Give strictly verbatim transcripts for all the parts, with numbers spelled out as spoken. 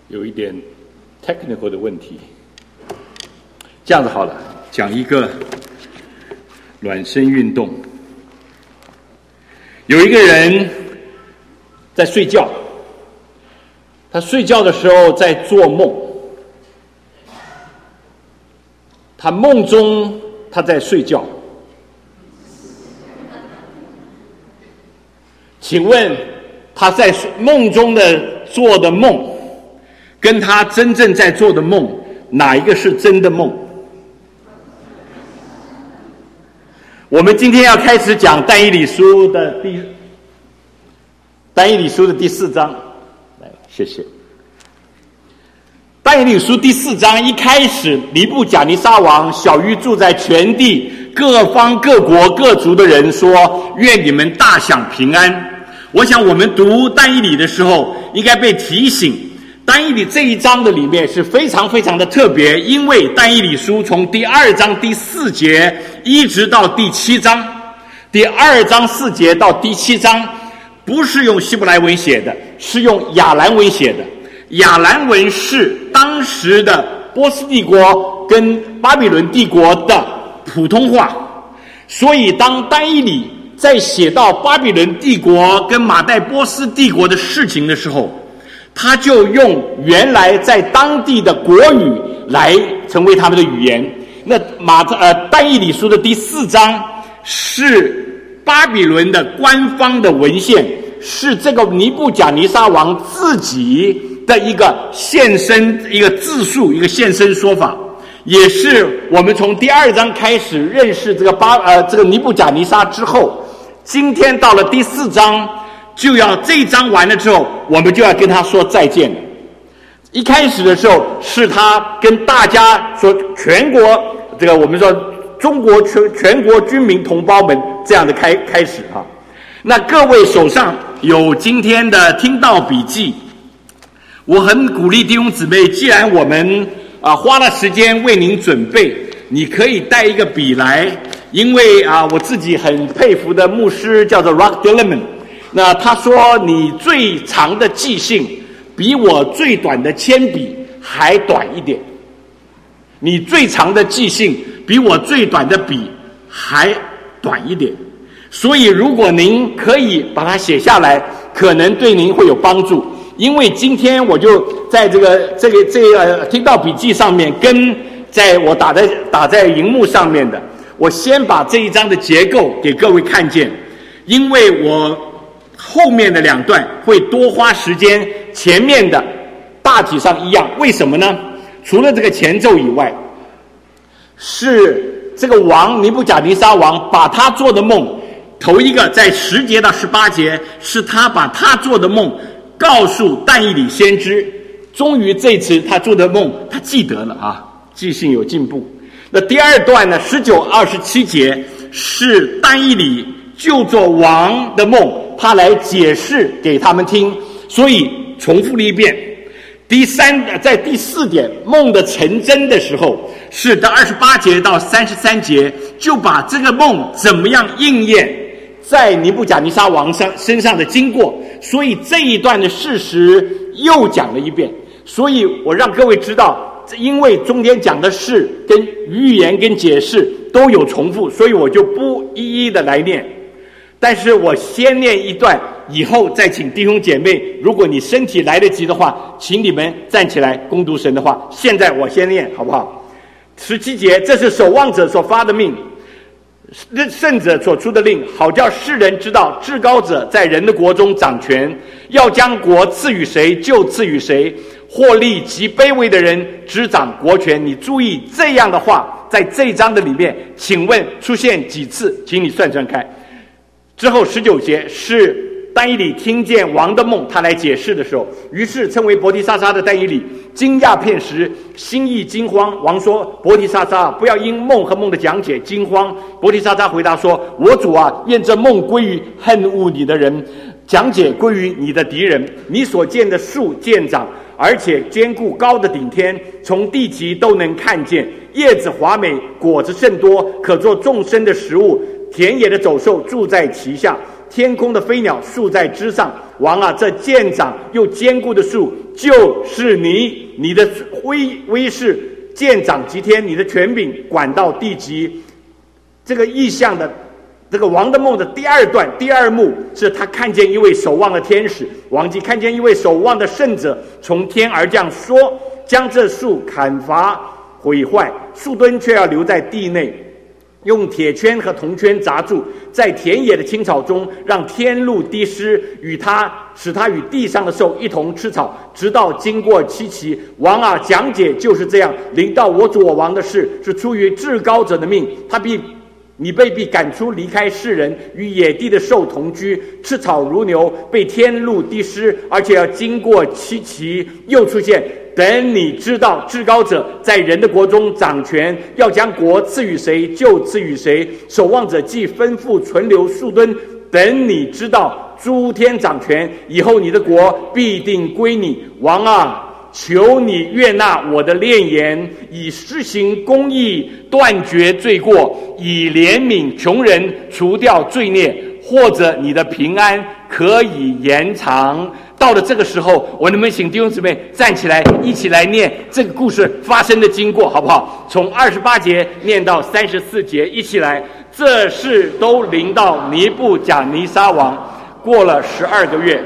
有一点 technical 的问题。这样子好了，讲一个暖身运动。有一个人在睡觉，他睡觉的时候在做梦，他梦中他在睡觉。请问他在梦中的做的梦跟他真正在做的梦，哪一个是真的梦？我们今天要开始讲但以理书的第但以理书的第四章。来，谢谢。但以理书第四章一开始，尼布甲尼撒王小谕住在全地各方各国各族的人说：愿你们大享平安。我想我们读但以理的时候应该被提醒，但以理这一章的里面是非常非常的特别，因为但以理书从第二章第四节一直到第七章，第二章四节到第七章不是用希伯来文写的，是用亚兰文写的。亚兰文是当时的波斯帝国跟巴比伦帝国的普通话，所以当但以理在写到巴比伦帝国跟马代波斯帝国的事情的时候，他就用原来在当地的国语来成为他们的语言。那马呃但以理书的第四章是巴比伦的官方的文献，是这个尼布甲尼撒王自己的一个现身，一个自述，一个现身说法，也是我们从第二章开始认识这个巴呃这个尼布甲尼撒之后，今天到了第四章，就要这一章完了之后，我们就要跟他说再见了。一开始的时候是他跟大家说，全国这个我们说中国全全国军民同胞们这样的开开始啊。那各位手上有今天的听道笔记，我很鼓励弟兄姊妹，既然我们啊花了时间为您准备，你可以带一个笔来，因为啊我自己很佩服的牧师叫做 Rock Dillerman， 那他说你最长的记性比我最短的铅笔还短一点，你最长的记性比我最短的笔还短一点，所以如果您可以把它写下来，可能对您会有帮助。因为今天我就在这个这个这个听道笔记上面，跟在我打在打在荧幕上面的，我先把这一章的结构给各位看见，因为我后面的两段会多花时间，前面的大体上一样。为什么呢？除了这个前奏以外，是这个王尼布甲尼撒王把他做的梦，头一个在十节到十八节是他把他做的梦告诉但以理先知，终于这次他做的梦他记得了啊，记性有进步。那第二段呢，十九二十七节是但以理就做王的梦，他来解释给他们听，所以重复了一遍。第三，在第四点梦的成真的时候，是到二十八节到三十三节，就把这个梦怎么样应验在尼布甲尼撒王上身上的经过，所以这一段的事实又讲了一遍。所以我让各位知道，因为中间讲的事跟预言跟解释都有重复，所以我就不一一的来念。但是我先念一段，以后再请弟兄姐妹，如果你身体来得及的话，请你们站起来攻读神的话。现在我先念好不好？十七节，这是守望者所发的命，圣者所出的令，好叫世人知道至高者在人的国中掌权，要将国赐予谁就赐予谁，或立极卑微的人执掌国权。你注意这样的话在这一章的里面，请问出现几次？请你算算看。之后十九节是但以理听见王的梦，他来解释的时候，于是称为伯提沙撒的但以理惊讶片时，心意惊慌。王说：伯提沙撒，不要因梦和梦的讲解惊慌。伯提沙撒回答说：我主啊，愿这梦归于恨恶你的人，讲解归于你的敌人。你所见的树见长，而且坚固，高的顶天，从地极都能看见，叶子华美，果子甚多，可做众生的食物。田野的走兽住在其下，天空的飞鸟宿在枝上。王啊，这健长又坚固的树， 就是你，你的威威势见长极天，你的权柄管到地极。这个意象的这个王的梦的第二段第二幕是他看见一位守望的天使，王姬看见一位守望的圣者从天而降，说将这树砍伐毁坏，树墩却要留在地内，用铁圈和铜圈砸住，在田野的青草中让天露滴湿，与他使他与地上的兽一同吃草，直到经过七期。王啊，讲解就是这样，临到我主我王的事是出于至高者的命，他必你被必赶出，离开世人，与野地的兽同居，吃草如牛，被天露滴湿，而且要经过七期。又出现，等你知道至高者在人的国中掌权，要将国赐予谁就赐予谁。守望者既吩咐存留树墩，等你知道诸天掌权，以后你的国必定归你。王啊，求你悦纳我的炼言，以施行公义，断绝罪过，以怜悯穷人，除掉罪孽，或者你的平安可以延长。到了这个时候，我能不能请弟兄姊妹站起来，一起来念这个故事发生的经过，好不好？从二十八节念到三十四节，一起来。这事都临到尼布甲尼撒王，过了十二个月。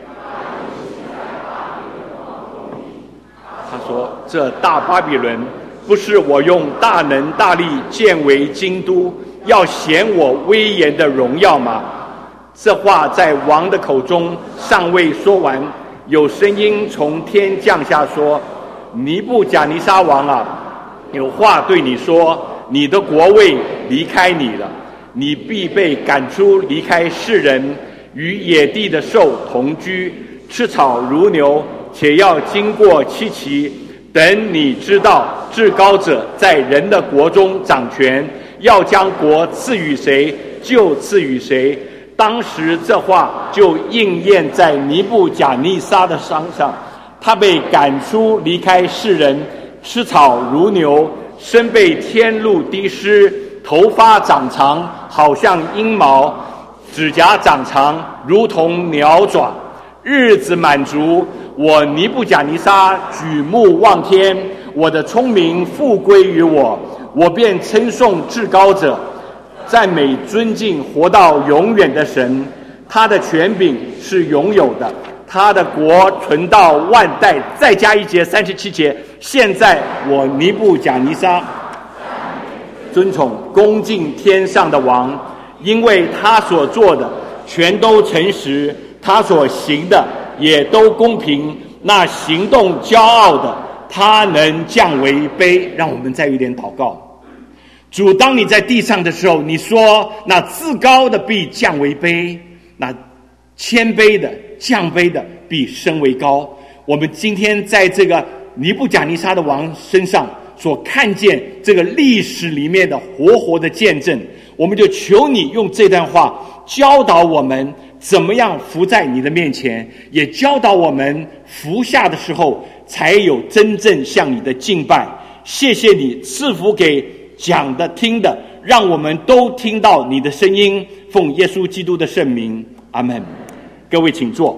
他说，这大巴比伦不是我用大能大力建为京都，要显我威严的荣耀吗？这话在王的口中尚未说完，有声音从天降下说，尼布甲尼撒王啊，有话对你说，你的国位离开你了，你必被赶出，离开世人，与野地的兽同居，吃草如牛，且要经过七期。等你知道至高者在人的国中掌权，要将国赐予谁就赐予谁。当时这话就应验在尼布甲尼撒的身上，他被赶出，离开世人，吃草如牛，身被天露滴湿，头发长长，好像鹰毛，指甲长长，如同鸟爪。日子满足，我尼布甲尼撒举目望天，我的聪明复归于我，我便称颂至高者，赞美尊敬活到永远的神。他的权柄是永有的，他的国存到万代。再加一节，三十七节。现在我尼布甲尼撒尊崇恭敬天上的王，因为他所做的全都诚实，他所行的也都公平。那行动骄傲的，他能降为卑。让我们再有一点祷告。主，当你在地上的时候，你说那自高的必降为卑，那谦卑的降卑的必升为高。我们今天在这个尼布甲尼撒的王身上所看见这个历史里面的活活的见证，我们就求你用这段话教导我们怎么样伏在你的面前，也教导我们伏下的时候才有真正向你的敬拜。谢谢你赐福给讲的听的，让我们都听到你的声音，奉耶稣基督的圣名，阿们。各位请坐。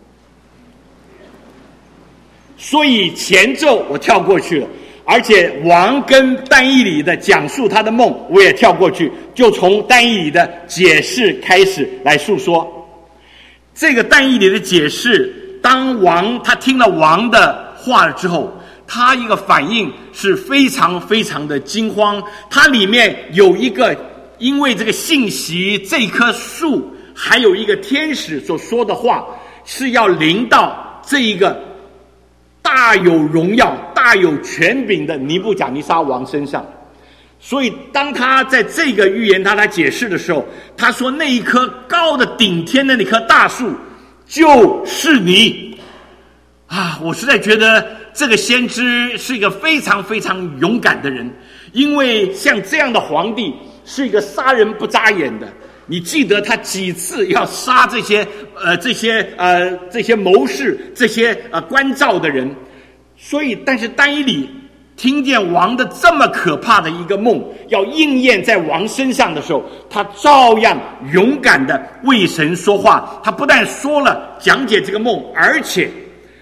所以前奏我跳过去了，而且王跟但以理的讲述他的梦我也跳过去，就从但以理的解释开始来述说。这个但以理的解释，当王他听了王的话之后，他一个反应是非常非常的惊慌。它里面有一个因为这个信息，这棵树还有一个天使所说的话是要临到这一个大有荣耀大有权柄的尼布甲尼撒王身上。所以当他在这个预言他来解释的时候，他说那一棵高的顶天的那棵大树就是你啊！我实在觉得这个先知是一个非常非常勇敢的人，因为像这样的皇帝是一个杀人不眨眼的。你记得他几次要杀这些呃这些呃这些谋士，这些呃关照的人。所以但是但以理听见王的这么可怕的一个梦要应验在王身上的时候，他照样勇敢的为神说话。他不但说了讲解这个梦，而且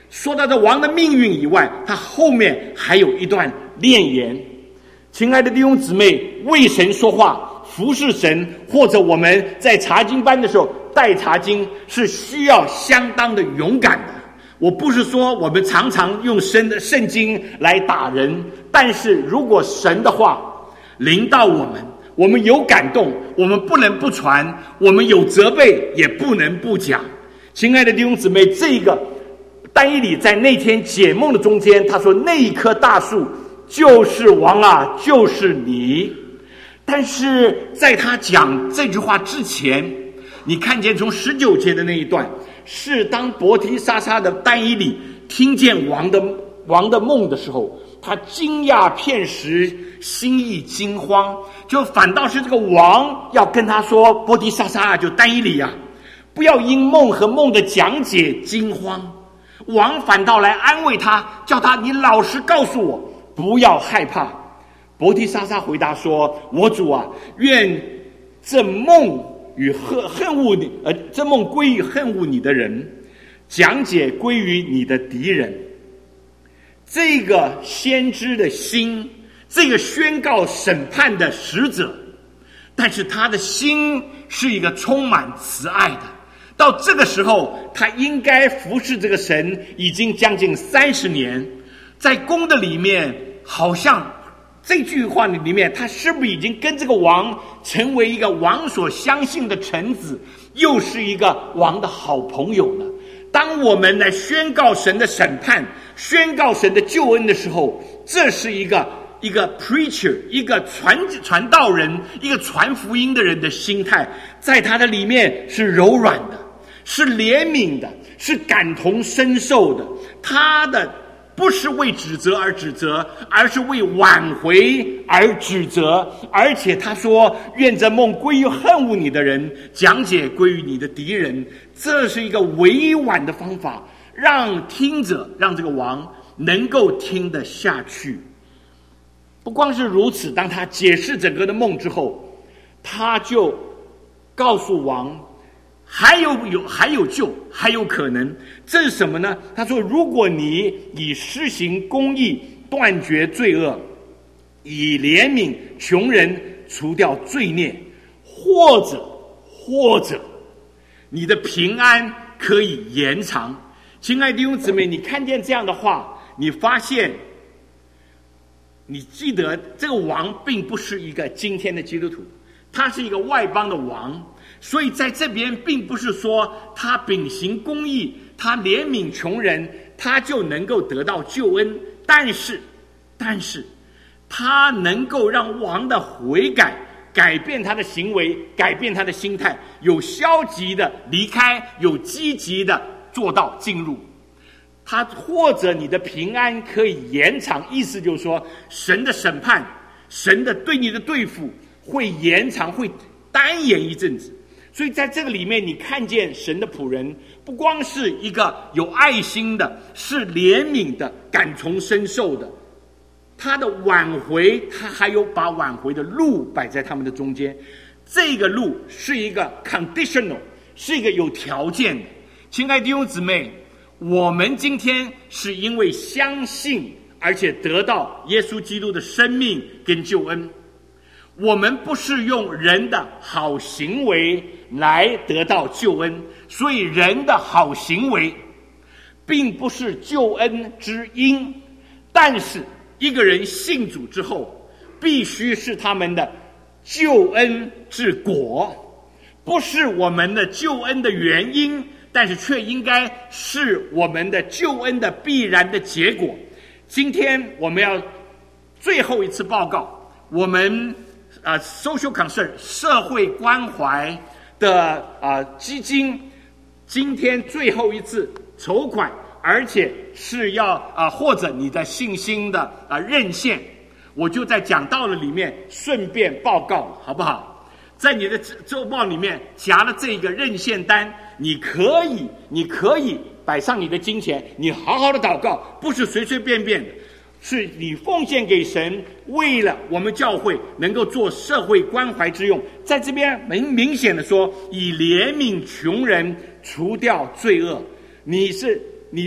说到这王的命运以外，他后面还有一段炼言。亲爱的弟兄姊妹，为神说话，服侍神，或者我们在查经班的时候带查经，是需要相当的勇敢的。我不是说我们常常用神的圣经来打人，但是如果神的话临到我们，我们有感动，我们不能不传，我们有责备也不能不讲。亲爱的弟兄姊妹，这个但以理在那天解梦的中间，他说那一棵大树就是王啊，就是你。但是在他讲这句话之前，你看见从十九节的那一段，是当伯提沙撒的但以理听见王的王的梦的时候，他惊讶片时，心意惊慌，就反倒是这个王要跟他说，伯提沙撒就但以理啊，不要因梦和梦的讲解惊慌。王反倒来安慰他，叫他你老实告诉我，不要害怕。伯提沙撒回答说，我主啊，愿这梦与恨恨恶你，呃，这梦归于恨恶你的人，讲解归于你的敌人。这个先知的心，这个宣告审判的使者，但是他的心是一个充满慈爱的。到这个时候，他应该服侍这个神已经将近三十年，在宫的里面，好像这句话里面，他是不是已经跟这个王成为一个王所相信的臣子，又是一个王的好朋友呢？当我们来宣告神的审判，宣告神的救恩的时候，这是一个一个 preacher， 一个传传道人，一个传福音的人的心态，在他的里面是柔软的，是怜悯的，是感同身受的。他的不是为指责而指责，而是为挽回而指责。而且他说，愿这梦归于恨恶你的人，讲解归于你的敌人。这是一个委婉的方法，让听者，让这个王能够听得下去。不光是如此，当他解释整个的梦之后，他就告诉王，还有有还有救，还有可能。这是什么呢？他说，如果你以施行公义断绝罪恶，以怜悯穷人除掉罪孽，或者或者你的平安可以延长。亲爱的弟兄姊妹，你看见这样的话，你发现你记得这个王并不是一个今天的基督徒，他是一个外邦的王。所以在这边并不是说他秉行公义，他怜悯穷人，他就能够得到救恩。但是但是他能够让王的悔改，改变他的行为，改变他的心态，有消极的离开，有积极的做到进入。他或者你的平安可以延长，意思就是说神的审判，神的对你的对付会延长，会单延一阵子。所以在这个里面，你看见神的仆人不光是一个有爱心的，是怜悯的，感同身受的。他的挽回，他还有把挽回的路摆在他们的中间。这个路是一个 conditional， 是一个有条件的。亲爱的弟兄姊妹，我们今天是因为相信，而且得到耶稣基督的生命跟救恩。我们不是用人的好行为来得到救恩，所以人的好行为并不是救恩之因。但是一个人信主之后，必须是他们的救恩之果，不是我们的救恩的原因，但是却应该是我们的救恩的必然的结果。今天我们要最后一次报告，我们啊、呃、social concern 社会关怀的啊、呃、基金，今天最后一次筹款，而且是要啊、呃、或者你的信心的啊、呃、认献，我就在讲道了里面顺便报告，好不好？在你的周报里面夹了这个认献单，你可以你可以摆上你的金钱，你好好的祷告，不是随随便便的，是你奉献给神，为了我们教会能够做社会关怀之用。在这边很明显的说，以怜悯穷人，除掉罪恶。你是你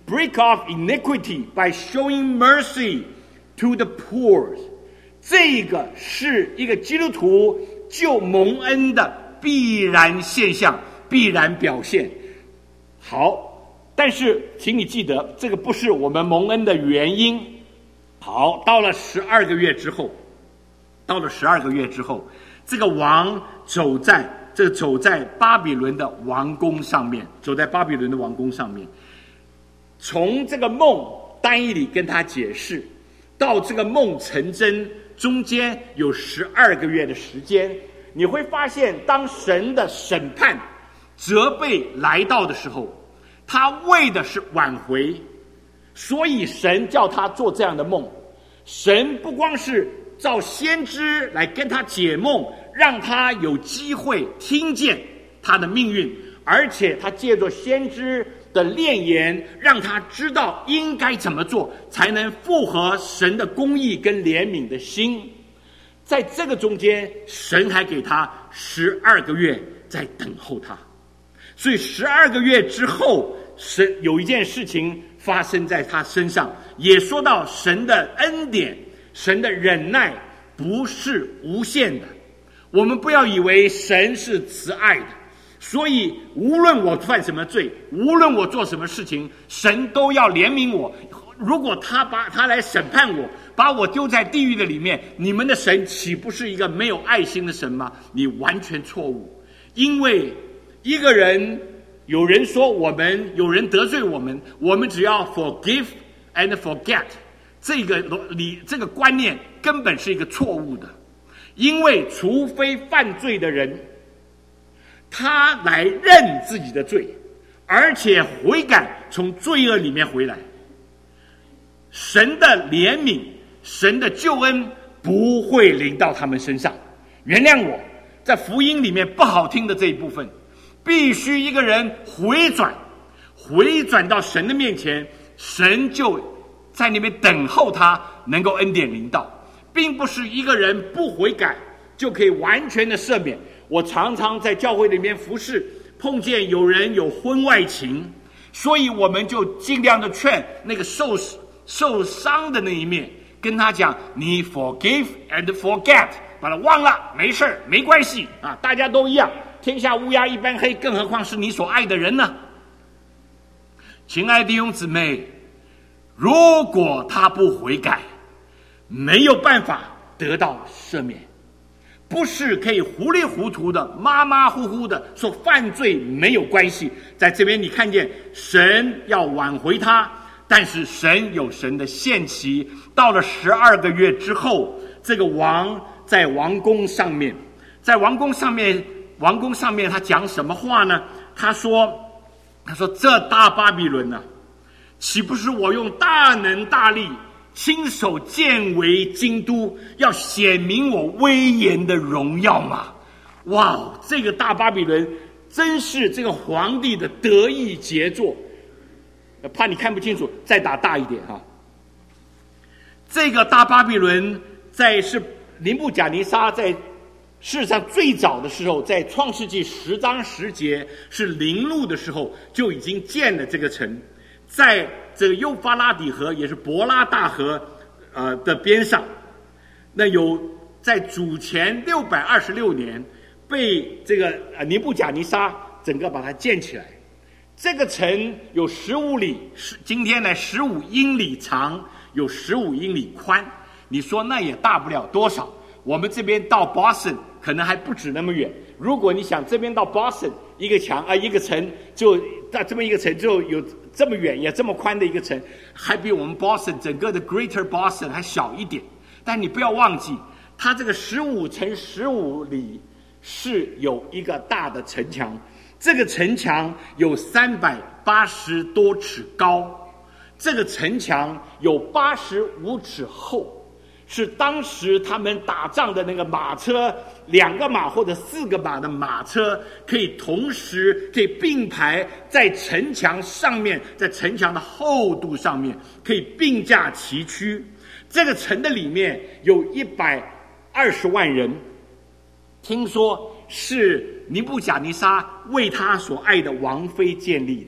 break off iniquity by showing mercy to the poor. 这个是一个基督徒救蒙恩的必然现象，必然表现。好，但是请你记得，这个不是我们蒙恩的原因。好，到了十二个月之后，到了十二个月之后，这个王走在这个走在巴比伦的王宫上面，走在巴比伦的王宫上面。从这个梦，但以理跟他解释，到这个梦成真，中间有十二个月的时间。你会发现，当神的审判、责备来到的时候，他为的是挽回，所以神叫他做这样的梦。神不光是照先知来跟他解梦，让他有机会听见他的命运，而且他借着先知的炼言，让他知道应该怎么做，才能符合神的公义跟怜悯的心。在这个中间，神还给他十二个月在等候他。所以十二个月之后，神有一件事情发生在他身上，也说到神的恩典，神的忍耐不是无限的。我们不要以为神是慈爱的，所以无论我犯什么罪，无论我做什么事情，神都要怜悯我。如果他把他来审判我，把我丢在地狱的里面，你们的神岂不是一个没有爱心的神吗？你完全错误。因为一个人，有人说我们，有人得罪我们，我们只要 forgive and forget， 这个理这个观念根本是一个错误的。因为除非犯罪的人他来认自己的罪，而且悔改，从罪恶里面回来，神的怜悯，神的救恩不会临到他们身上。原谅我在福音里面不好听的这一部分，必须一个人回转，回转到神的面前，神就在那边等候他能够恩典临到，并不是一个人不悔改就可以完全的赦免。我常常在教会里面服侍，碰见有人有婚外情，所以我们就尽量的劝那个受受伤的那一面，跟他讲，你 forgive and forget， 把它忘了，没事没关系啊，大家都一样，天下乌鸦一般黑，更何况是你所爱的人呢？亲爱的弟兄姊妹，如果他不悔改，没有办法得到赦免，不是可以糊里糊涂的马马虎虎的说犯罪没有关系。在这边你看见神要挽回他，但是神有神的限期，到了十二个月之后，这个王在王宫上面，在王宫上面，王宫上面他讲什么话呢？他说，他说这大巴比伦啊，岂不是我用大能大力亲手建为京都，要显明我威严的荣耀吗？哇，这个大巴比伦真是这个皇帝的得意杰作。怕你看不清楚，再打大一点哈。这个大巴比伦在是尼布甲尼撒在事实上最早的时候，在创世纪十章十节是临路的时候就已经建了这个城，在这个幼发拉底河，也是伯拉大河呃的边上。那有在主前六百二十六年被这个呃尼布甲尼撒整个把它建起来。这个城有十五里，今天呢十五英里长，有十五英里宽。你说那也大不了多少，我们这边到 Boston 可能还不止那么远。如果你想这边到 Boston 一个墙啊、呃、一个城，就到这么一个城就有这么远也这么宽的一个城，还比我们 Boston 整个的 Greater Boston 还小一点。但你不要忘记，它这个十五乘十五里是有一个大的城墙。这个城墙有三百八十多尺高，这个城墙有八十五尺厚，是当时他们打仗的那个马车，两个马或者四个马的马车可以同时可以并排在城墙上面，在城墙的厚度上面可以并驾齐驱。这个城的里面有一百二十万人，听说是尼布甲尼撒为他所爱的王妃建立的。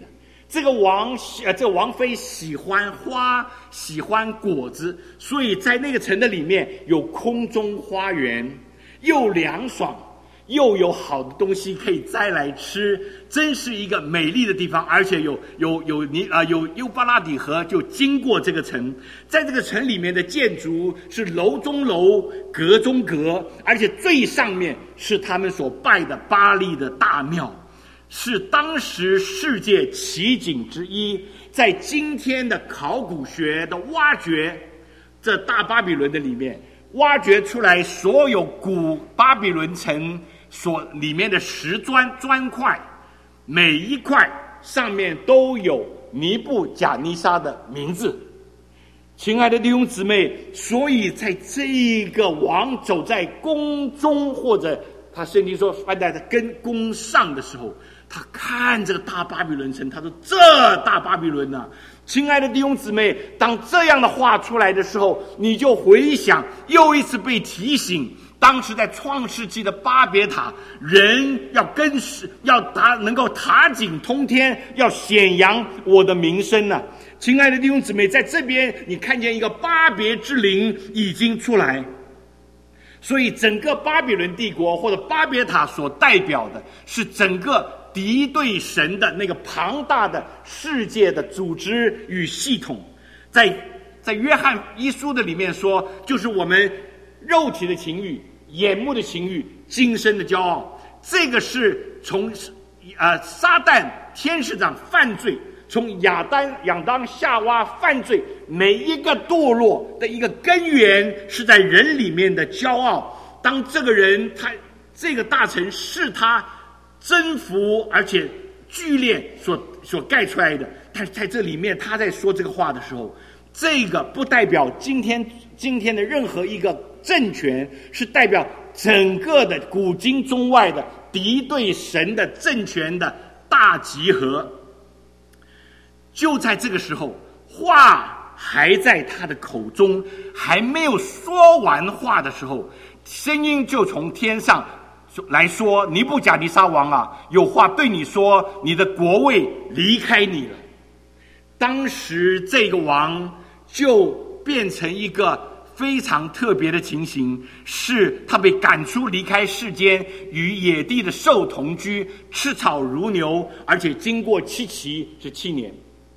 这个王呃，这个王妃喜欢花，喜欢果子，所以在那个城的里面有空中花园，又凉爽，又有好的东西可以摘来吃，真是一个美丽的地方。而且有有有尼啊、呃、有幼发拉底河就经过这个城，在这个城里面的建筑是楼中楼，阁中阁，而且最上面是他们所拜的巴力的大庙。是当时世界奇景之一，在今天的考古学的挖掘，这大巴比伦的里面挖掘出来所有古巴比伦城所里面的石砖砖块，每一块上面都有尼布甲尼撒的名字。亲爱的弟兄姊妹，所以在这个王走在宫中，或者他圣经说翻在跟宫上的时候，他看这个大巴比伦城，他说这大巴比伦啊，亲爱的弟兄姊妹，当这样的话出来的时候，你就回想，又一次被提醒，当时在创世纪的巴别塔，人要跟要达能够塔井通天，要显扬我的名声呢、啊。亲爱的弟兄姊妹，在这边你看见一个巴别之灵已经出来。所以整个巴比伦帝国或者巴别塔所代表的是整个敌对神的那个庞大的世界的组织与系统。在在约翰一书的里面说，就是我们肉体的情欲、眼目的情欲、今生的骄傲。这个是从呃撒旦天使长犯罪，从亚当亚当夏娃犯罪，每一个堕落的一个根源是在人里面的骄傲。当这个人他这个大城是他征服而且剧烈所所盖出来的，但是在这里面他在说这个话的时候，这个不代表今天今天的任何一个政权，是代表整个的古今中外的敌对神的政权的大集合。就在这个时候，话还在他的口中，还没有说完话的时候，声音就从天上来说，尼布甲尼撒王啊，有话对你说，你的国位离开你了。当时这个王就变成一个非常特别的情形，是他被赶出离开世间，与野地的兽同居，吃草如牛，而且经过七期是七年。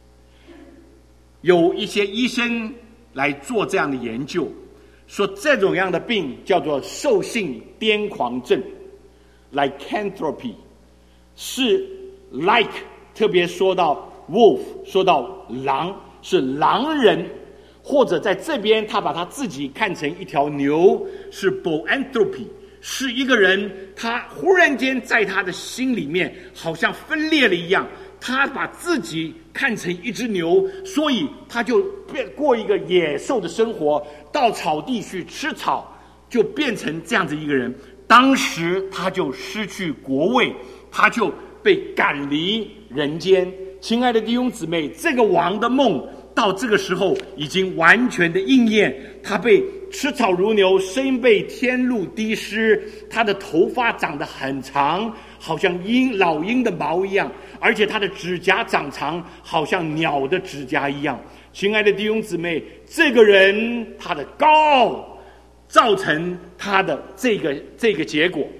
有一些医生来做这样的研究，说这种样的病叫做兽性癫狂症 lycanthropy， 是 like 特别说到 wolf， 说到狼，是狼人，或者在这边他把他自己看成一条牛，是 boanthropy， 是一个人他忽然间在他的心里面好像分裂了一样，他把自己看成一只牛，所以他就变过一个野兽的生活，到草地去吃草，就变成这样子一个人。当时他就失去国位，他就被赶离人间。亲爱的弟兄姊妹，这个王的梦到这个时候已经完全的应验，他被吃草如牛，身被天露滴湿，他的头发长得很长，好像鹰老鹰的毛一样，而且他的指甲长长，好像鸟的指甲一样。亲爱的弟兄姊妹，这个人他的高傲造成他的这个这个结果。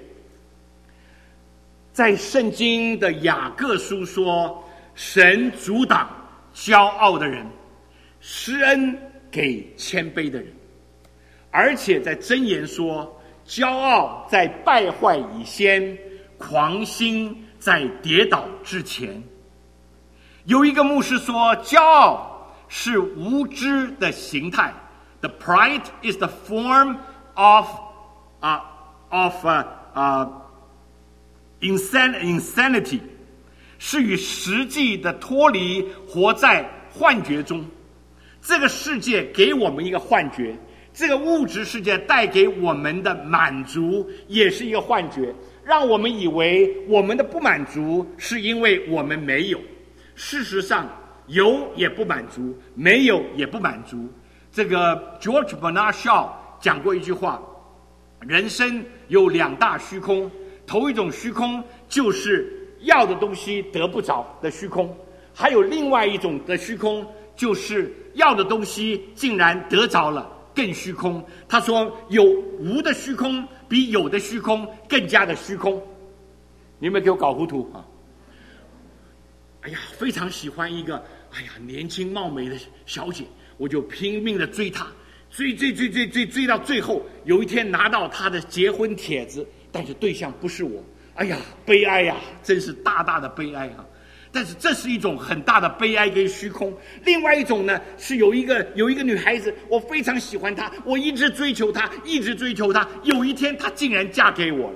在圣经的雅各书说，神阻挡骄傲的人，施恩给谦卑的人。而且在箴言说，骄傲在败坏以先，狂心在跌倒之前。有一个牧师说，骄傲是无知的形态。The pride is the form of uh, of uh, uh, insan insanity， 是与实际的脱离，活在幻觉中。这个世界给我们一个幻觉，这个物质世界带给我们的满足也是一个幻觉，让我们以为我们的不满足是因为我们没有。事实上，有也不满足，没有也不满足。这个 George Bernard Shaw 讲过一句话，人生有两大虚空，头一种虚空就是要的东西得不着的虚空， 还有另外一种的虚空，就是要的东西竟然得着了，更虚空。他说有无的虚空比有的虚空更加的虚空。你有没有给我搞糊涂啊？哎呀，非常喜欢一个哎呀年轻貌美的小姐，我就拼命的追她，追追追追追追到最后，有一天拿到她的结婚帖子，但是对象不是我。哎呀，悲哀呀，真是大大的悲哀啊！但是这是一种很大的悲哀跟虚空。另外一种呢，是有一个有一个女孩子，我非常喜欢她，我一直追求她，一直追求她，有一天她竟然嫁给我了。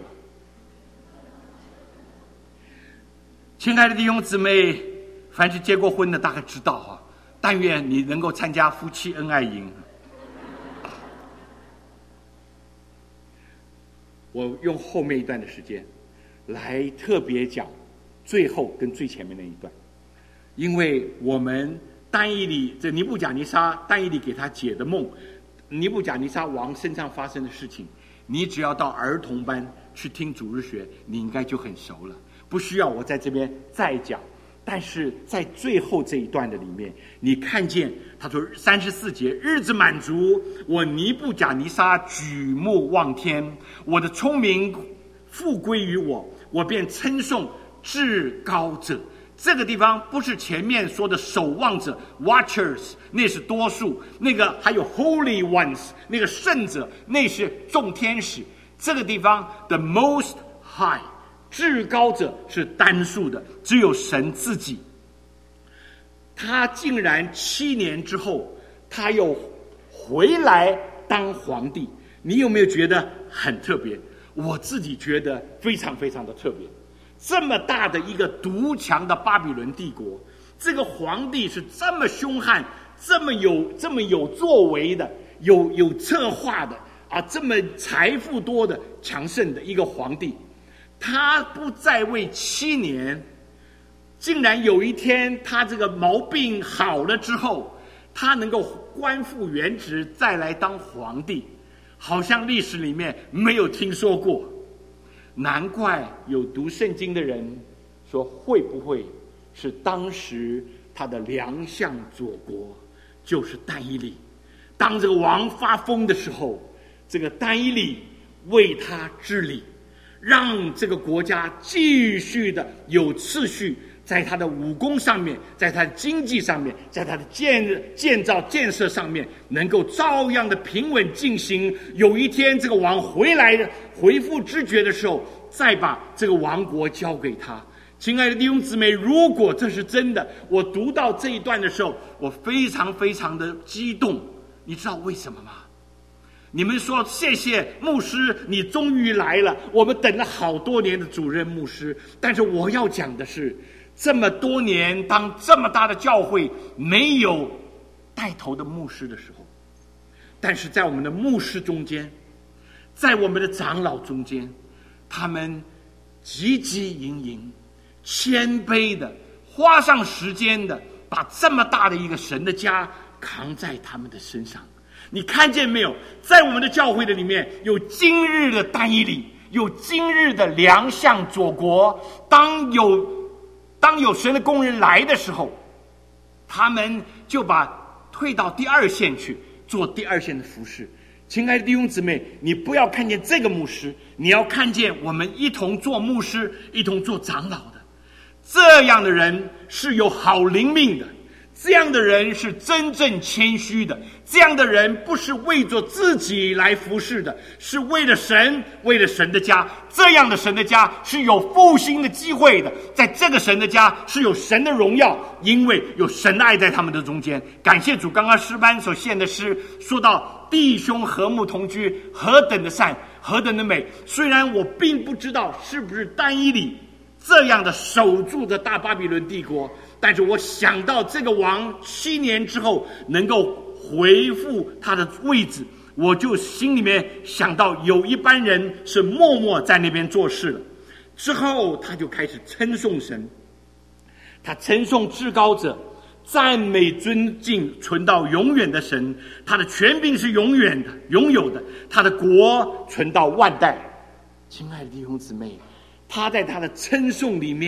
亲爱的弟兄姊妹，凡是结过婚的大概知道啊，但愿你能够参加夫妻恩爱营。我用后面一段的时间来特别讲最后跟最前面那一段，因为我们但以理这尼布甲尼撒但以理给他解的梦，尼布甲尼撒王身上发生的事情，你只要到儿童班去听主日学，你应该就很熟了，不需要我在这边再讲。但是在最后这一段的里面，你看见他说三十四节，日子满足，我尼布甲尼撒举目望天，我的聪明复归于我，我便称颂至高者。这个地方不是前面说的守望者 watchers， 那是多数，那个还有 holy ones， 那个圣者，那是众天使。这个地方 the most high， 至高者是单数的，只有神自己。他竟然七年之后他又回来当皇帝，你有没有觉得很特别？我自己觉得非常非常的特别。这么大的一个独强的巴比伦帝国，这个皇帝是这么凶悍，这么有这么有作为的，有有策划的啊，这么财富多的强盛的一个皇帝，他不在位七年，竟然有一天他这个毛病好了之后，他能够官复原职再来当皇帝，好像历史里面没有听说过。难怪有读圣经的人说，会不会是当时他的良相佐国就是但以理？当这个王发疯的时候，这个但以理为他治理，让这个国家继续的有次序，在他的武功上面，在他的经济上面，在他的建建造建设上面，能够照样的平稳进行。有一天这个王回来恢复知觉的时候，再把这个王国交给他。亲爱的弟兄姊妹，如果这是真的，我读到这一段的时候，我非常非常的激动。你知道为什么吗？你们说谢谢牧师，你终于来了，我们等了好多年的主任牧师。但是我要讲的是，这么多年当这么大的教会没有带头的牧师的时候，但是在我们的牧师中间，在我们的长老中间，他们汲汲营营，谦卑的，花上时间的，把这么大的一个神的家扛在他们的身上。你看见没有？在我们的教会的里面，有今日的但以理，有今日的良相佐国。当有当有神的工人来的时候，他们就把退到第二线去做第二线的服事。亲爱的弟兄姊妹，你不要看见这个牧师，你要看见我们一同做牧师，一同做长老的。这样的人是有好灵命的，这样的人是真正谦虚的，这样的人不是为着自己来服侍的，是为了神，为了神的家。这样的神的家是有复兴的机会的，在这个神的家是有神的荣耀，因为有神的爱在他们的中间。感谢主，刚刚诗班所献的诗说到弟兄和睦同居，何等的善，何等的美。虽然我并不知道是不是但以理这样的守住的大巴比伦帝国，但是我想到这个王七年之后能够回复他的位置，我就心里面想到有一班人是默默在那边做事了。之后他就开始称颂神，他称颂至高者，赞美尊敬存到永远的神，他的权柄是永远的拥有的，他的国存到万代。亲爱的弟兄姊妹，他在他的称颂里面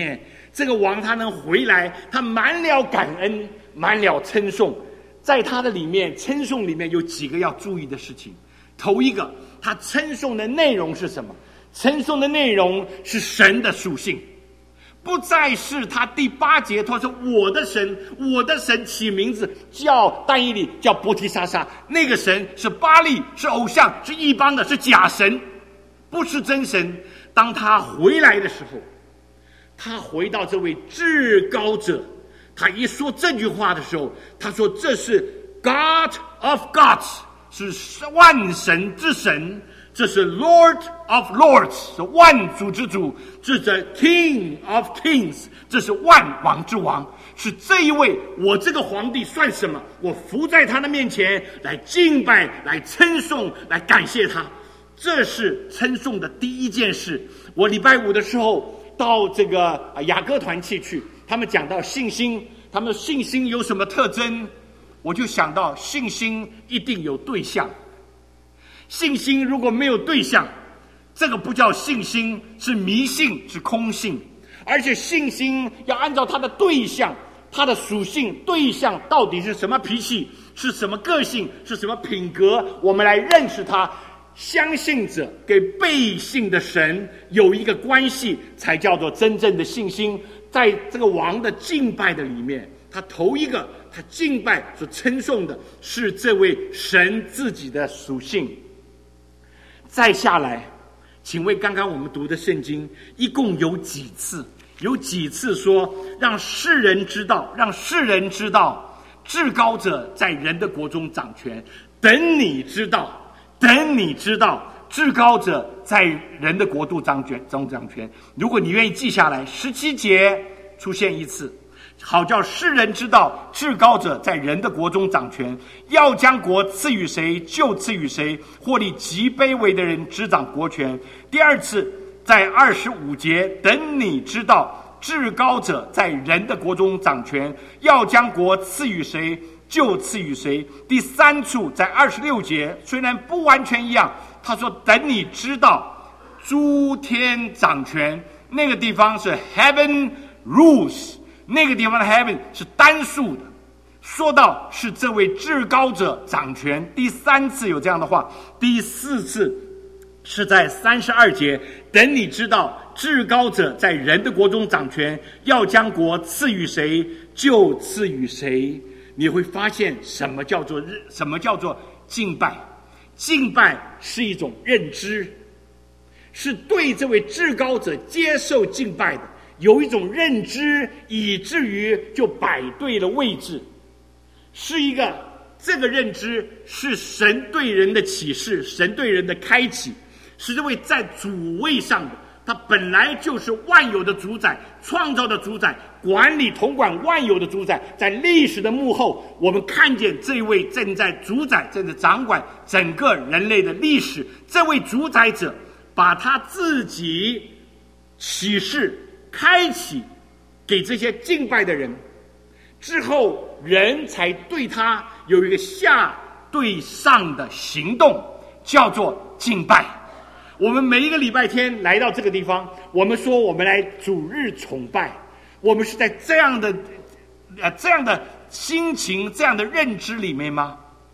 这个王他能回来，他满了感恩，满了称颂。在他的里面，称颂里面有几个要注意的事情。头一个，他称颂的内容是什么？称颂的内容是神的属性，不再是他第八节他说我的神，我的神起名字叫但以理，叫伯提沙撒，那个神是巴力，是偶像，是异邦的，是假神，不是真神。当他回来的时候，他回到这位至高者，他一说这句话的时候，他说这是 God of gods， 是万神之神，这是 Lord of lords， 是万主之主，这是 King of kings， 这是万王之王，是这一位。我这个皇帝算什么？我伏在他的面前来敬拜，来称颂，来感谢他。这是称颂的第一件事。我礼拜五的时候到这个雅歌团契去，他们讲到信心，他们信心有什么特征？我就想到信心一定有对象。信心如果没有对象，这个不叫信心，是迷信，是空性。而且信心要按照它的对象，它的属性，对象到底是什么脾气，是什么个性，是什么品格，我们来认识它。相信者给被信的神有一个关系，才叫做真正的信心。在这个王的敬拜的里面，他头一个他敬拜所称颂的是这位神自己的属性。再下来，请问刚刚我们读的圣经一共有几次？有几次说让世人知道，让世人知道至高者在人的国中掌权。等你知道。等你知道至高者在人的国度掌权中掌权。如果你愿意记下来，十七节出现一次，好叫世人知道至高者在人的国中掌权，要将国赐予谁就赐予谁，或立极卑微的人执掌国权。第二次在二十五节，等你知道至高者在人的国中掌权，要将国赐予谁就赐予谁。第三处在二十六节，虽然不完全一样，他说等你知道诸天掌权，那个地方是 heaven rules， 那个地方的 heaven 是单数的，说到是这位至高者掌权。第三次有这样的话。第四次是在三十二节，等你知道至高者在人的国中掌权，要将国赐予谁就赐予谁。你会发现什么叫做什么叫做敬拜？敬拜是一种认知，是对这位至高者接受敬拜的，有一种认知，以至于就摆对了位置。是一个这个认知是神对人的启示，神对人的开启，是这位在主位上的，他本来就是万有的主宰，创造的主宰，管理统管万有的主宰。在历史的幕后，我们看见这位正在主宰，正在掌管整个人类的历史。这位主宰者把他自己启示开启给这些敬拜的人之后，人才对他有一个下对上的行动，叫做敬拜。我们每一个礼拜天来到这个地方，我们说我们来主日崇拜，我们是在这样的呃这样的心情、这样的认知里面吗？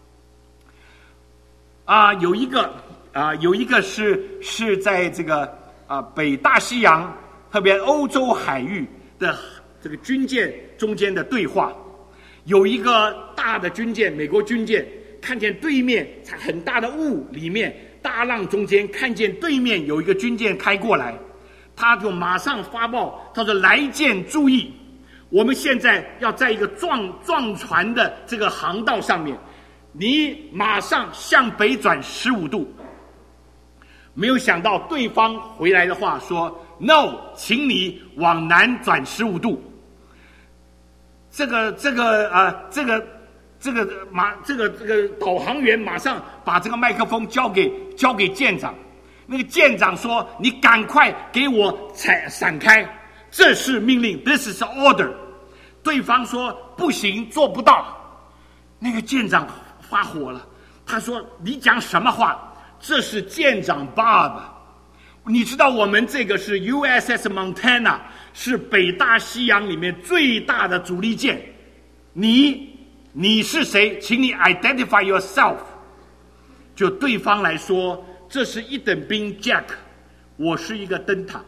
啊、呃，有一个啊、呃，有一个是是在这个啊、呃、北大西洋，特别欧洲海域的这个军舰中间的对话。有一个大的军舰，美国军舰，看见对面很大的雾里面。大浪中间看见对面有一个军舰开过来，他就马上发报，他说来舰注意，我们现在要在一个撞撞船的这个航道上面，你马上向北转十五度。没有想到对方回来的话说 no， 请你往南转十五度。这个这个啊、呃、这个这个马这个这个导航员马上把这个麦克风交给交给舰长，那个舰长说：“你赶快给我闪闪开，这是命令 ，This is order。”对方说：“不行，做不到。”那个舰长发火了，他说：“你讲什么话？这是舰长 Bob， 你知道我们这个是 U S S Montana， 是北大西洋里面最大的主力舰。你你是谁？请你 identify yourself。就对方来说，这是一等兵 Jack， 我是一个灯塔。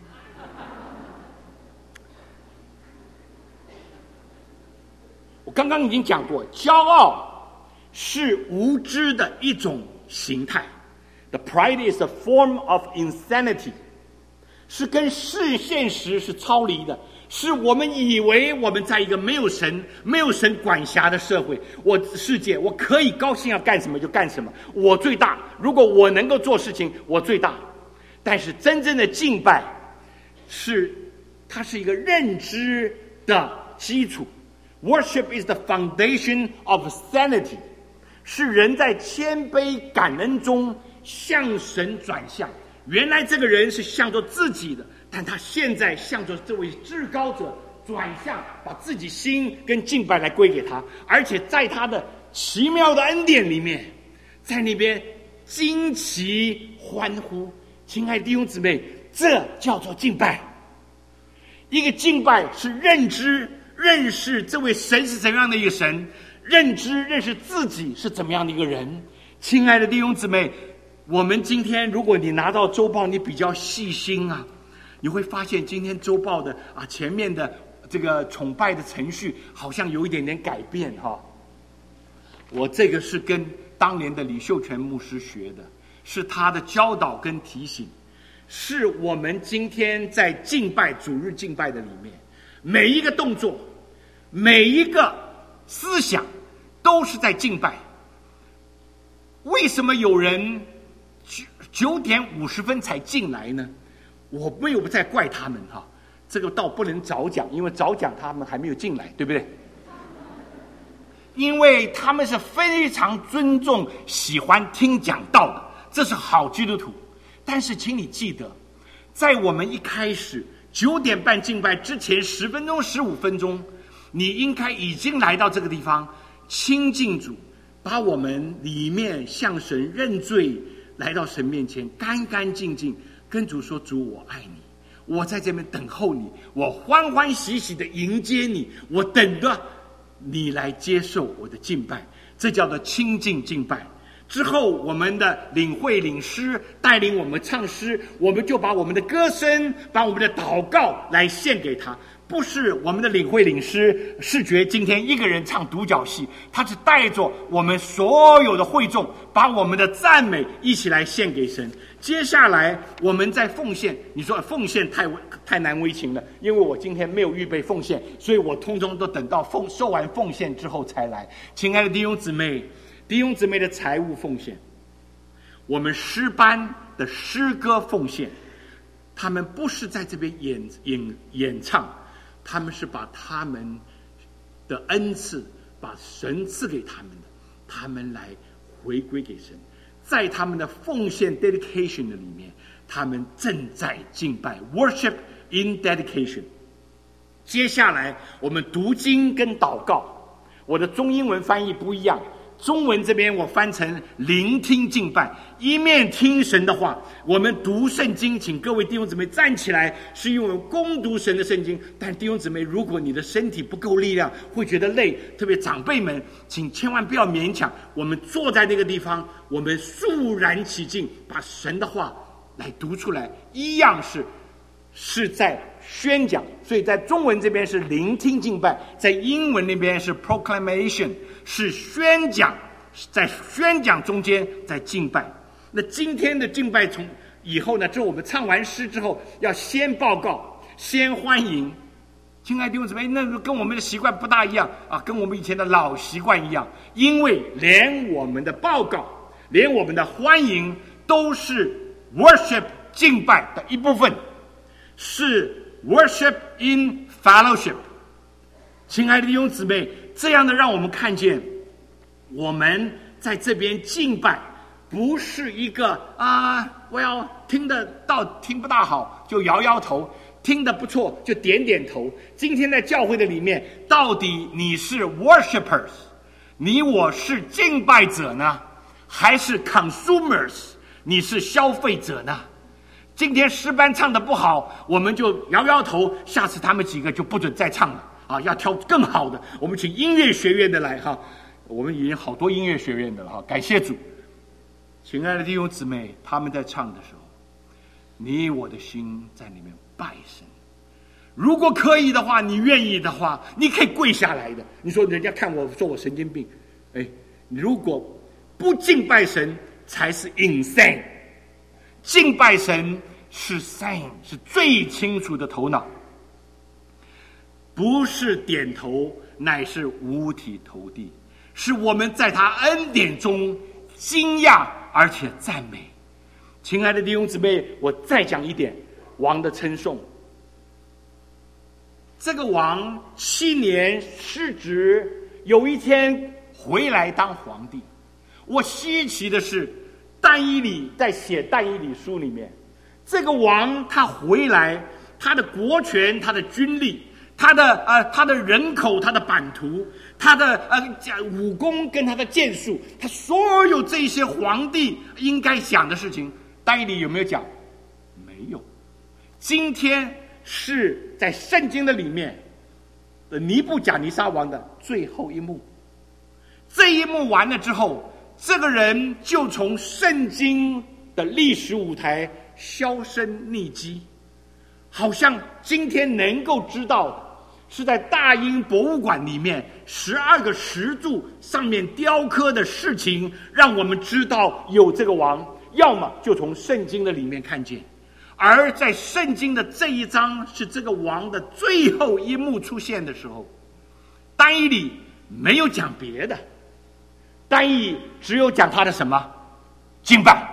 我刚刚已经讲过，骄傲是无知的一种形态。The pride is a form of insanity， 是跟世现实是超离的，是我们以为我们在一个没有神、没有神管辖的社会，我世界我可以高兴要干什么就干什么，我最大。如果我能够做事情，我最大。但是真正的敬拜是，它是一个认知的基础。Worship is the foundation of sanity， 是人在谦卑感恩中向神转向。原来这个人是向着自己的，但他现在向着这位至高者转向，把自己心跟敬拜来归给他，而且在他的奇妙的恩典里面，在那边惊奇欢呼。亲爱的弟兄姊妹，这叫做敬拜。一个敬拜是认知认识这位神是怎么样的一个神，认知认识自己是怎么样的一个人。亲爱的弟兄姊妹，我们今天如果你拿到周报，你比较细心啊，你会发现今天周报的啊前面的这个崇拜的程序好像有一点点改变哈、哦。我这个是跟当年的李秀全牧师学的，是他的教导跟提醒，是我们今天在敬拜主日敬拜的里面，每一个动作，每一个思想都是在敬拜。为什么有人九点五十分才进来呢？我没有在怪他们哈，这个倒不能早讲，因为早讲他们还没有进来，对不对？因为他们是非常尊重、喜欢听讲道的，这是好基督徒。但是，请你记得，在我们一开始九点半敬拜之前十分钟、十五分钟，你应该已经来到这个地方亲近主，把我们里面向神认罪，来到神面前干干净净，跟主说：主，我爱你，我在这边等候你，我欢欢喜喜的迎接你，我等着你来接受我的敬拜。这叫做亲近敬拜。之后我们的领会领诗带领我们唱诗，我们就把我们的歌声，把我们的祷告来献给他。不是我们的领会领诗视觉今天一个人唱独角戏，他是带着我们所有的会众，把我们的赞美一起来献给神。接下来我们在奉献，你说奉献太太难为情了，因为我今天没有预备奉献，所以我通通都等到奉收完奉献之后才来。亲爱的弟兄姊妹，弟兄姊妹的财务奉献，我们诗班的诗歌奉献，他们不是在这边演演演唱，他们是把他们的恩赐，把神赐给他们的，他们来回归给神。在他们的奉献 dedication 的里面，他们正在敬拜 worship in dedication。 接下来我们读经跟祷告，我的中英文翻译不一样，中文这边我翻成聆听敬拜，一面听神的话，我们读圣经。请各位弟兄姊妹站起来，是因为我们攻读神的圣经。但弟兄姊妹，如果你的身体不够力量，会觉得累，特别长辈们，请千万不要勉强。我们坐在那个地方，我们肃然起敬，把神的话来读出来，一样是是在宣讲。所以在中文这边是聆听敬拜，在英文那边是 proclamation， 是宣讲，在宣讲中间在敬拜。那今天的敬拜从以后呢，就我们唱完诗之后要先报告，先欢迎。亲爱的弟兄姊妹，那跟我们的习惯不大一样啊，跟我们以前的老习惯一样，因为连我们的报告，连我们的欢迎都是 worship 敬拜的一部分，是 worship in fellowship。 亲爱的弟兄姊妹，这样的让我们看见我们在这边敬拜不是一个啊，我要听得到听不大好就摇摇头，听得不错就点点头。今天在教会的里面，到底你是 worshipers， 你我是敬拜者呢，还是 consumers， 你是消费者呢？ 今天诗班唱的不好，我们就摇摇头，下次他们几个就不准再唱了啊！要挑更好的，我们请音乐学院的来哈。我们已经好多音乐学院的了哈，感谢主。亲爱的弟兄姊妹，他们在唱的时候，你我的心在里面拜神。如果可以的话，你愿意的话，你可以跪下来的。你说人家看我说我神经病，哎，如果不敬拜神才是 insane。敬拜神是 sane， 是最清楚的头脑，不是点头，乃是五体投地，是我们在他恩典中惊讶而且赞美。亲爱的弟兄姊妹，我再讲一点王的称颂。这个王七年失职，有一天回来当皇帝。我稀奇的是，但以理在写但以理书里面，这个王他回来，他的国权、他的军力、他的呃他的人口、他的版图、他的呃武功跟他的剑术，他所有这些皇帝应该讲的事情，但以理有没有讲？没有。今天是在圣经的里面的尼布甲尼撒王的最后一幕。这一幕完了之后，这个人就从圣经的历史舞台销声匿迹，好像今天能够知道的是在大英博物馆里面十二个石柱上面雕刻的事情，让我们知道有这个王，要么就从圣经的里面看见。而在圣经的这一章是这个王的最后一幕出现的时候，但以理没有讲别的，但以理只有讲他的什么？敬拜。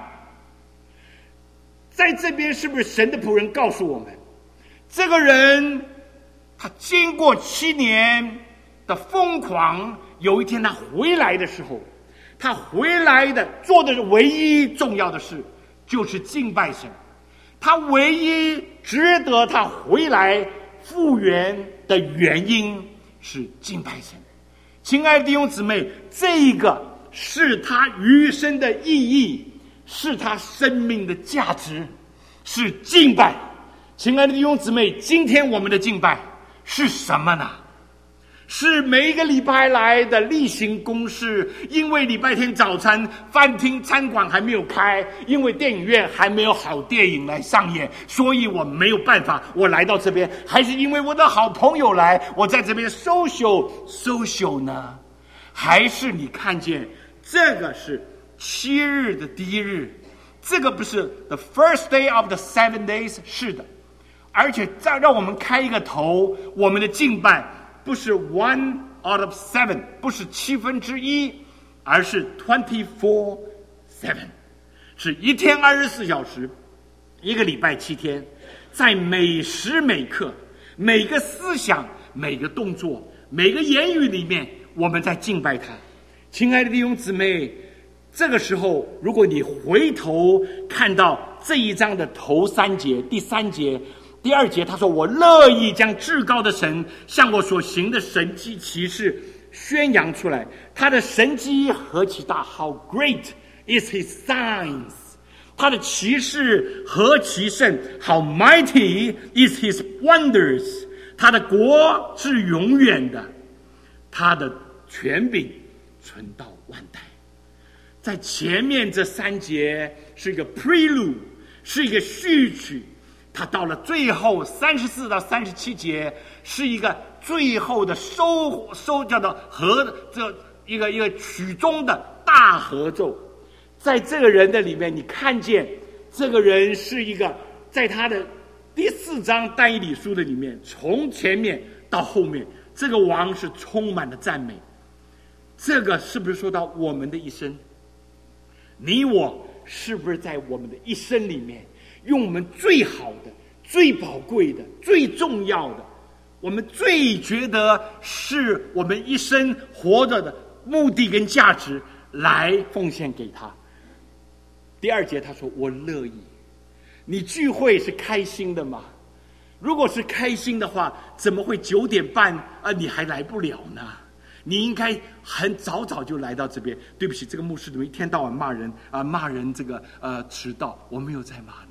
在这边是不是神的仆人告诉我们，这个人他经过七年的疯狂，有一天他回来的时候，他回来的做的唯一重要的事就是敬拜神。他唯一值得他回来复原的原因是敬拜神。亲爱的弟兄姊妹，这个是他余生的意义，是他生命的价值，是敬拜。亲爱的弟兄姊妹，今天我们的敬拜是什么呢？是每一个礼拜来的例行公事，因为礼拜天早餐饭厅餐馆还没有开，因为电影院还没有好电影来上演，所以我没有办法，我来到这边，还是因为我的好朋友来，我在这边 social social 呢？还是你看见这个是七日的第一日，这个不是 the first day of the seven days， 是的，而且再让我们开一个头，我们的敬拜不是 one out of seven， 不是七分之一，而是 twenty-four seven， 是一天二十四小时，一个礼拜七天，在每时每刻、每个思想、每个动作、每个言语里面，我们在敬拜他。亲爱的弟兄姊妹，这个时候，如果你回头看到这一章的头三节、第三节。第二节他说，我乐意将至高的神向我所行的神迹奇事宣扬出来，他的神迹何其大， How great is his signs， 他的奇事何其甚， How mighty is his wonders， 他的国是永远的，他的权柄存到万代。在前面这三节是一个 prelude， 是一个序曲，他到了最后三十四到三十七节是一个最后的收收叫做合这一个一个曲中的大合奏。在这个人的里面，你看见这个人是一个，在他的第四章但以理书的里面，从前面到后面，这个王是充满了赞美。这个是不是说到我们的一生？你我是不是在我们的一生里面，用我们最好的、最宝贵的、最重要的，我们最觉得是我们一生活着的目的跟价值来奉献给他？第二节他说，我乐意。你聚会是开心的吗？如果是开心的话，怎么会九点半啊你还来不了呢？你应该很早早就来到这边。对不起，这个牧师怎么一天到晚骂人啊？骂人这个呃迟到，我没有在骂你。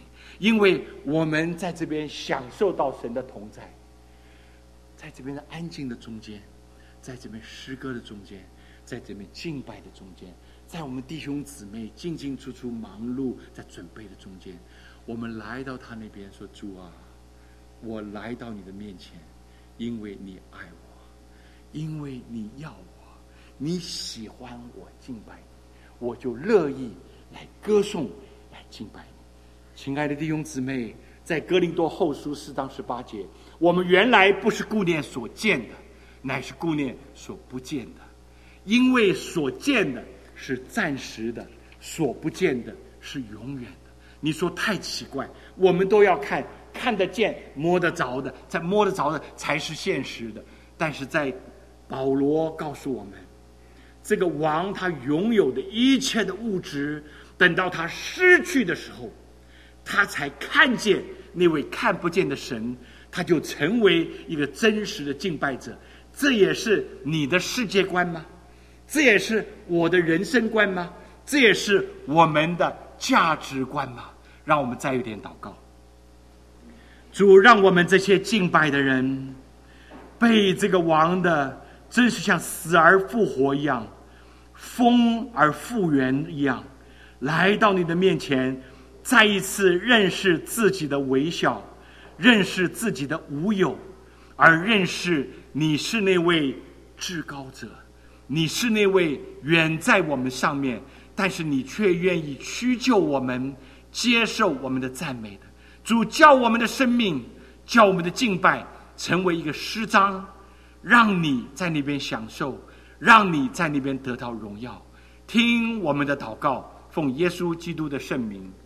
因为我们在这边享受到神的同在，在这边的安静的中间，在这边诗歌的中间，在这边敬拜的中间，在我们弟兄姊妹进进出出忙碌在准备的中间，我们来到他那边说，主啊，我来到你的面前，因为你爱我，因为你要我，你喜欢我敬拜你，我就乐意来歌颂来敬拜你。亲爱的弟兄姊妹，在哥林多后书四章十八节，我们原来不是顾念所见的，乃是顾念所不见的，因为所见的是暂时的，所不见的是永远的。你说太奇怪，我们都要看看得见摸得着的，在摸得着的才是现实的。但是在保罗告诉我们，这个王他拥有的一切的物质，等到他失去的时候，他才看见那位看不见的神，他就成为一个真实的敬拜者。这也是你的世界观吗？这也是我的人生观吗？这也是我们的价值观吗？让我们再有点祷告。主，让我们这些敬拜的人，被这个王的真是像死而复活一样，疯而复原一样，来到你的面前，再一次认识自己的微小，认识自己的无有，而认识你是那位至高者，你是那位远在我们上面，但是你却愿意屈就我们，接受我们的赞美的。主，叫我们的生命，叫我们的敬拜成为一个诗章，让你在那边享受，让你在那边得到荣耀。听我们的祷告，奉耶稣基督的圣名。